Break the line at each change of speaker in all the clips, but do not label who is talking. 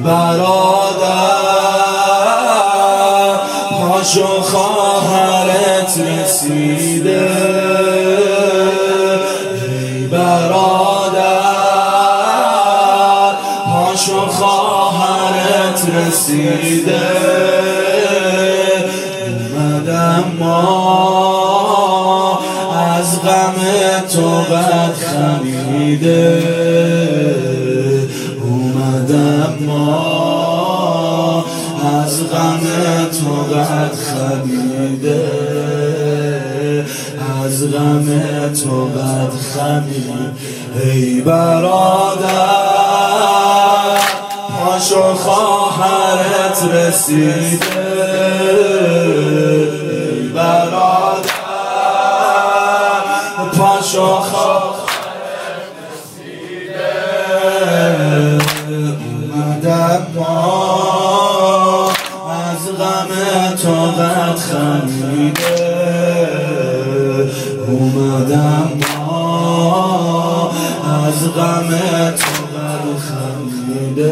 برادر پاشو خواهرت رسیده، ای برادر پاشو خواهرت رسیده، اومدم ما از غم تو بد خمیده، اومدم ما از غم تو بد خمیده، از غم تو بد خمیده. ای برادر پاشو خواهرت رسیده، ای برادر پاشو خواهرت رسیده، اومدم ما از غم تو بد خمیده، اومدم ما از غم تو بد خمیده.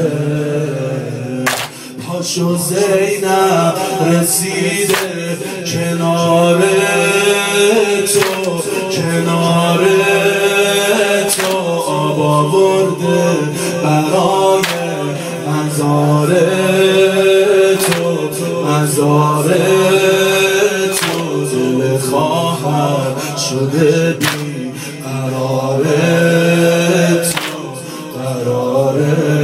پاشو زینب رسیده کنار تو، کنار تو آب آورده برای مزار تو، مزار تو دل خواهر شده بی قرار تو، قرار.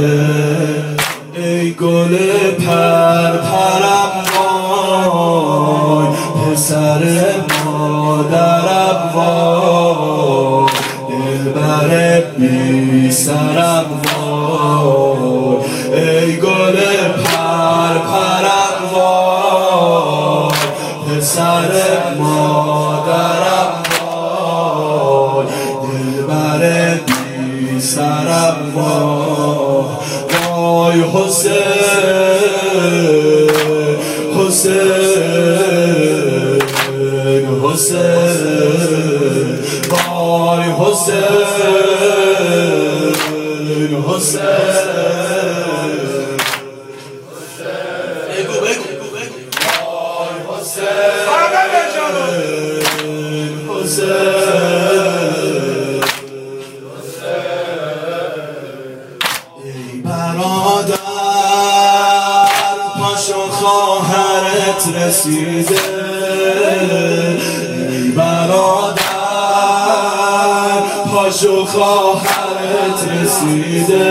ای گل پرپرم وای، پسر مادرم وای، دلبر بی سرم وای، ای گل پرپرم وای، پسر مادرم وای، دلبر بی سرم وای. وای حسین حسین حسین، وای حسین حسین، بگو بگو وای حسین حسین. ای برادر پاشو خواهرت رسیده، ای برادر پاشو خواهرت رسیده،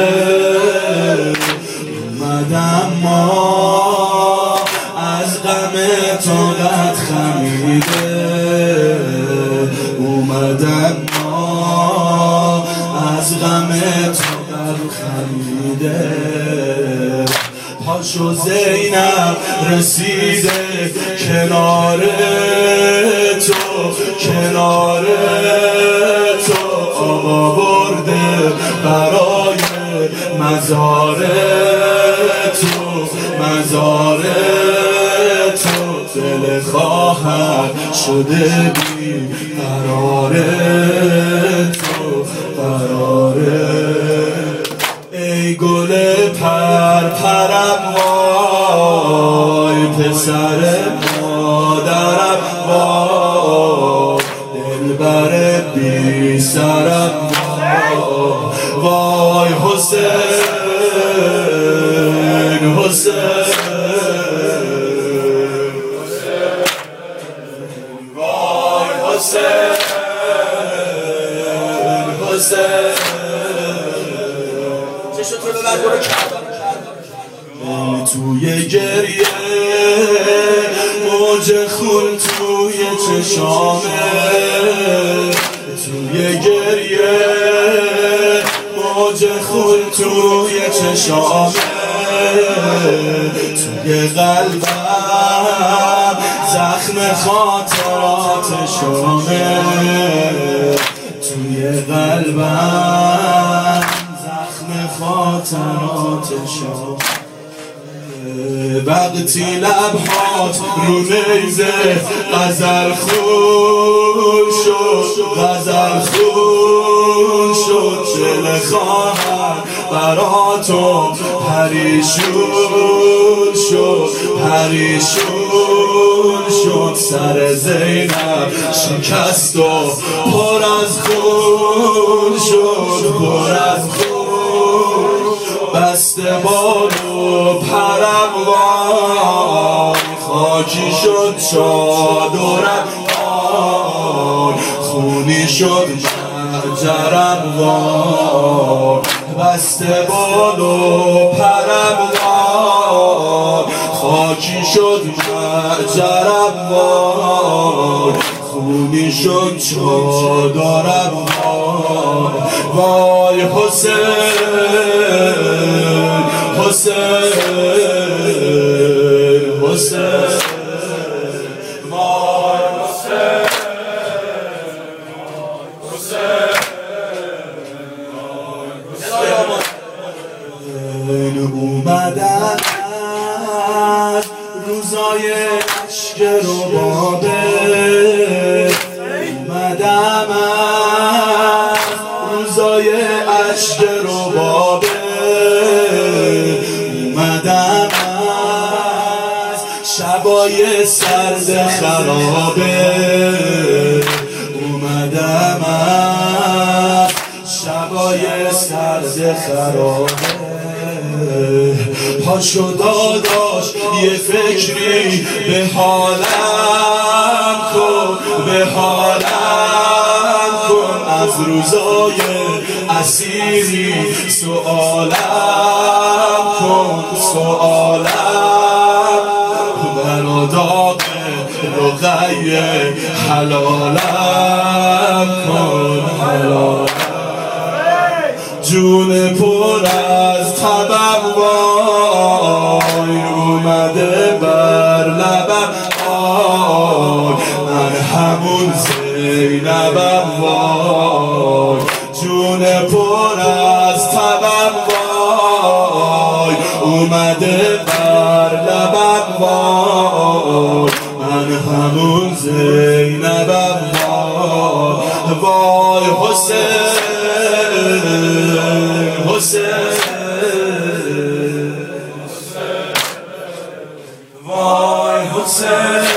اومدم ما از غم تو بد خمیده، اومدم ما از غم تو بد خمیده. پاشو زینب رسیده کنار تو، کنار تو آب آورده برای مزار تو، مزار تو دل خواهر شده بی قرار تو، قرار. ای گل پرپرم وای، پسر مادرم وای، دلبر بی سرم وای، وای حسین حسین، وای حسین حسین. توی گریه موج خون توی چشامه، توی گریه موج خون توی چشامه، توی قلبم زخم خاطرات شامه، توی قلبم زخم خاطرات شامه. وقتی لبهات رو نیزه غزل خون شد، غزل خون شد، دل خواهر برا تو پریشون شد پریشون شد سر زینب شکست و پر از خون شد پر از خون بسته بالو پرم وای خاکی شد چادرم وای خونی شد جرم وای بسته بالو پرم وای خاکی شد جرم وای خونی شد چادرم وای وای حسین حسین حسین وای حسین اومدن از روزای عشق ربابه اومدم از روزای عشق ربابه اومدم از شبای سرد خرابه اومدم از شبای سرد خرابه پاشو داداش یه فکری به حالم کن به حالم کن از روزای اسیری سؤالم کن سؤالم براداب رقیه حلالم کن حلالم جون پر از تبم وای اومده بر لبم وای من همون زینبم وای جون پر از تبم وای اومده بر لبم وای من همون زینبم وای وای حسین حسین وای حسین